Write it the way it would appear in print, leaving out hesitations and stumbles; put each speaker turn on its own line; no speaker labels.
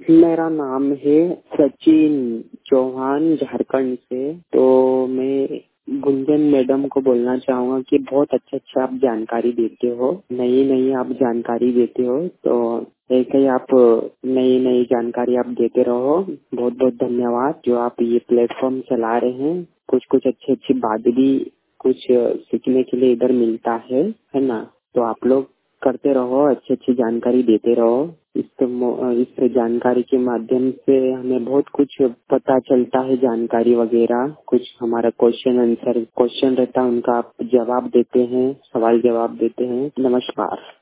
मेरा नाम है सचिन चौहान, झारखंड से। तो मैं गुंजन मैडम को बोलना चाहूँगा कि बहुत अच्छा आप जानकारी देते हो, नई नई आप जानकारी देते हो। तो ऐसे ही आप नई नई जानकारी आप देते रहो। बहुत बहुत धन्यवाद जो आप ये प्लेटफॉर्म चला रहे हैं। कुछ कुछ अच्छी बात भी कुछ सीखने के लिए इधर मिलता है ना। तो आप लोग करते रहो, अच्छी जानकारी देते रहो। इस जानकारी के माध्यम से हमें बहुत कुछ पता चलता है, जानकारी वगैरह। कुछ हमारा क्वेश्चन रहता है, उनका आप जवाब देते हैं, सवाल जवाब देते हैं। नमस्कार।